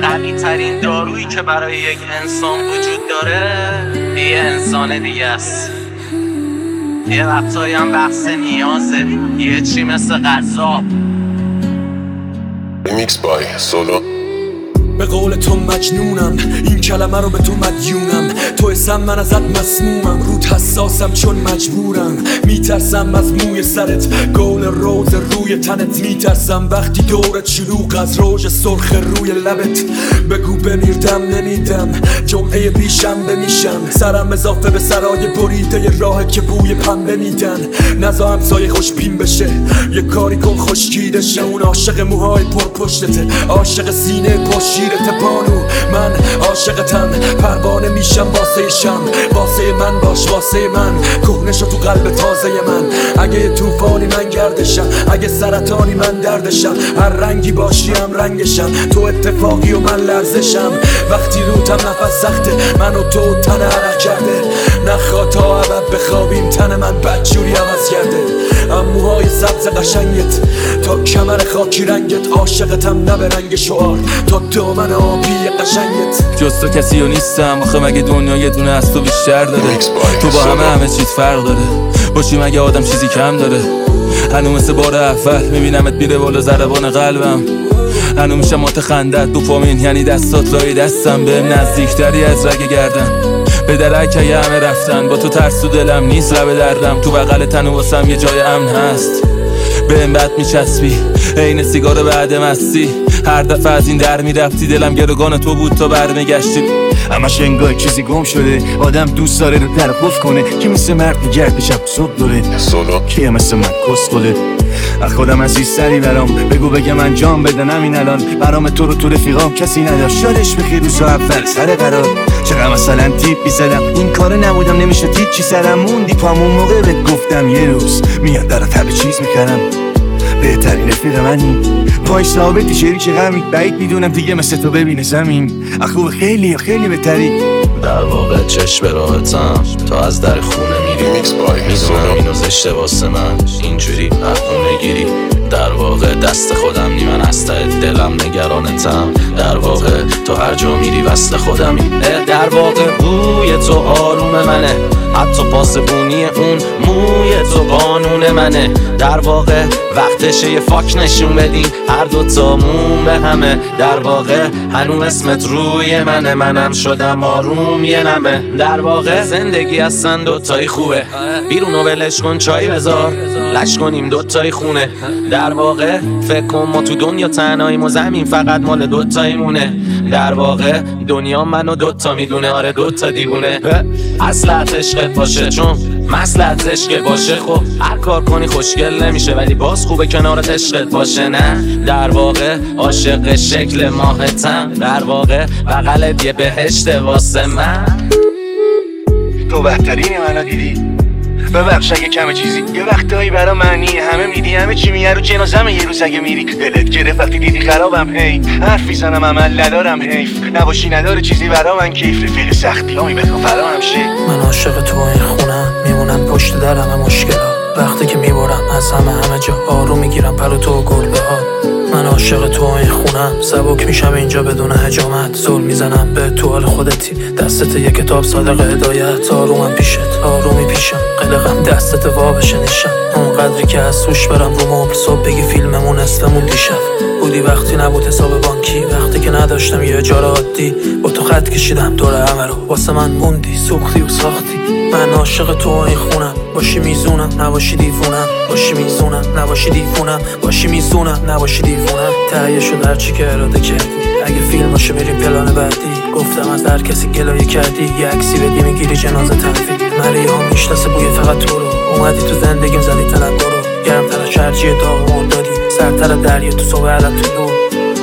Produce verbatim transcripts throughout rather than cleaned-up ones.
قوی ترین دارویی که برای یک انسان وجود داره یه انسان دیگه است. یه وقتایی هم بحث نیازه، یه چی مثل غذا. ریمیکس بای سولو. به قول تو مجنونم، این کلمه رو به تو مدیونم. تو اسم من ازت مسمومم، رود حساسم چون مجبورم. میترسم از موی سرت، گل روز روی تنت. میترسم وقتی دورت شلوغ از روژ سرخ روی لبت. بگو بمیردم نمیدم، جمعه بیشنبه میشم. سرم اضافه به سرای بریده راه که بوی پنبه میدن. نزا همسایه خوشبین بشه، یه کاری کن خشکیده شه. اون عاشق موهای پرپشتته، عاشق سینه پشیرت بانو. من عاشقتم، پروانه میشم واسه شم. واسه من باش واسه من، کهنه شو تو قلب تازه من. اگه طوفانی من گردشم، اگه سرطانی من دردشم. هر رنگی باشی هم رنگشم، تو اتفاقی و من لرزشم. وقتی روتم نفس سخته، من و تو تن عرق کرده. نخوا تا ابد بخوابیم، تن من بدجوری عوض کرده. اموهای سبز قشنگت تا کمر خاکی رنگت. عاشقتم نه به رنگ شعار، تا دامن آبی قشنگت. جز تو کسی و نیستم، آخه مگه دنیا یه دونه از تو بیشتر داره؟ تو با همه همه چیز فرق داره، باشی مگه آدم چیزی کم داره؟ هنو مثل بار اول میبینمت میره بالا ضربان قلبم. هنو میشم متخندت دوپامین، یعنی دستات لای دستم. بهم نزدیکتری از رگ گردن، به درک همه رفتن. با تو ترس تو دلم نیست لب دردم. تو بغل تن واسم یه جای امن هست، بهم بد میچسبی عین سیگار بعد مستی. هر دفعه از این در میرفتی دلم گروگان تو بود تا برمیگشتی. همش انگار چیزی گم شده، آدم دوست داره رو طرف کنه. که مثل مرد میگرد شب صبح داره، سولو. که مثل من کسخله. از خودم عزیزتری برام بگو بگم انجام بدن همین الان. برام تو رو تو رفیقام کسی نداشت، شادش بخیر روز اول سر قرار. چقدر مثلا تیپ بیزدم، این کار نبودم نمیشه تیپ چی سرم موندی پام. اون موقع بهت گفتم یه روز میاد برات همه چیز میکردم. بهترین رفیق منی، پای ثابتی شریک غمی. بعید میدونم دیگه مثل تو ببینه زمین. اخو خیلی خیلی بهتری. در واقع چشم راحتم، تا از در خونه میری. ریمیکس بای میدونم اینو زشته واسه من، اینجوری پرخونه گیری. در واقع دست خودم نی، من از ته دلم نگرانتم. در واقع تو هر جا میری وصل خودمی. در واقع بوی تو آروم منه، حتی پاسبونی اون موی تو قانون منه. در واقع وقتشه یه فاک نشون بدیم، هر دوتامون به همه. در واقع هنوز اسمت روی منه، منم شدم آروم یه نمه. در واقع زندگی اصلا دوتایی خوبه، بیرونو ولش کن چای بذار، لش کنیم دوتایی خونه. در واقع فکر کن ما تو دنیا تنهاییم و زمین فقط مال دوتایی مونه. در واقع دنیا منو دوتا میدونه، آره دوتا دیوونه. اصلت عشقت باشه چون مصلحت عشق باشه. خب هر کار کنی خوشگل نمیشه، ولی باز خوبه کنارت عشقت باشه. نه در واقع عاشق شکل ماهتم، در واقع بغلت یه بهشت واسه من. تو بهترین منو دیدی، ببخش اگه کم چیزی. یه وقتایی برا معنی همه میدی، همه چی میگه رو جنازم. یه روز اگه میری دلت گرفت وقتی دیدی خرابم. هی حرف میزنم عمل ندارم، حیف نباشی نداره چیزی برا من. کیف رفیق سختی همی بکن فرا همشه. من عاشق تو این خونم، میمونم پشت در همه مشکلات. وقتی که میبرم از همه همه جا آروم میگیرم پلو تو و گربه ها. من عاشق تو این خونم، سبک میشم اینجا بدون هجامت. زل میزنم به تو حال خودتی، دستت یه کتاب صادق هدایت. آرومم پیشت آرومی پیشم، قلقم دستت وا بشه نیشم. اون قدری که از سوش برم رو مبل، صبح بگی فیلممون استمون دیشب. بودی وقتی نبود حساب بانکی، وقتی که نداشتم یه اجاره عادی. با تو خط کشیدم دور همه رو، واسه من موندی سوختی و ساختی. من عاشق تو این خونم، باشی میزونم نباشی دیوونم. باشی میزونم نباشی دیوونم، باشی میزونم نباشی دیوونم. تهیه شد هرچی که اراده کردی، اگه فیلم باشه میریم پلان بعدی. گفتم از هر کسی گلایه کردی، یه عکسی بدی میگیری جنازه تحویل. مریا میشناسه بوی فقط تو رو، اومدی تو زندگیم زدی تلنگو رو. گرم تر شرجی داغ مردادی، سرتر دریا تو صبح علت تو دو.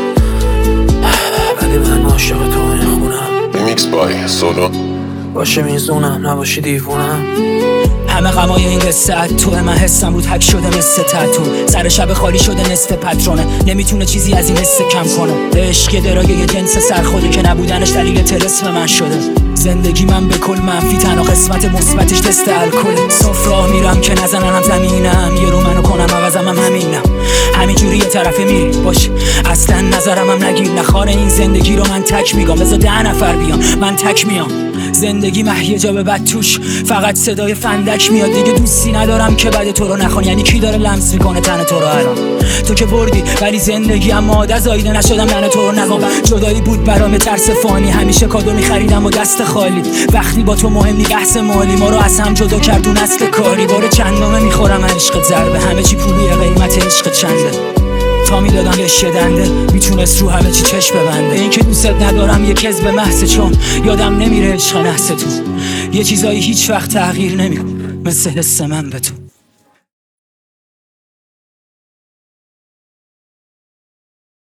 ولی من عاشق تو این خونم. ریمیکس بای سولو. باشی میزونم نباشی دیوونم. همه غمای این قصه تو من حسم رو تک شده مثل تتو. سر شب خالی شده نصف پترونه، نمیتونه چیزی از این حس کم کنه. عشق درای یه جنس سرخوده که نبودنش دلیل طلسم من شده. زندگی من به کل منفی، تنها قسمت مثبتش تست الکل. صاف راه میرم که نزننم زمینم، یه رو منو کنم عوضم هم همینم. همینجوری یه طرفه میری باش، اصلا نظرم هم نگیر، نخوار این زندگی رو من تک میگم. بذار ده نفر بیام من تک میام. زندگی مهیه جا به بد توش، فقط صدای فندک میاد. دیگه دوستی ندارم که بعد تو رو نخوان. یعنی کی داره لمس میکنه تن تو رو الان؟ تو که بردی ولی زندگی اما عادت زایده نشدم من تو رو نگم. جدایی بود برام ترس فانی، همیشه کادو میخریدم و دست خالی. وقتی با تو مهم نی بحث مالی، ما رو از هم جدا کرد اون نسل کاری. بار چندمه میخورم عشق ضربه، همه چی پولیه قیمت عشق چنده. تا میدادم یه شدنده میتونست رو همه چی چشم ببنده. این که دوست ندارم یه کذب محض، چون یادم نمیره عشق نحس تو. یه چیزایی هیچ وقت تغییر نمیکن مثل حس من به تو.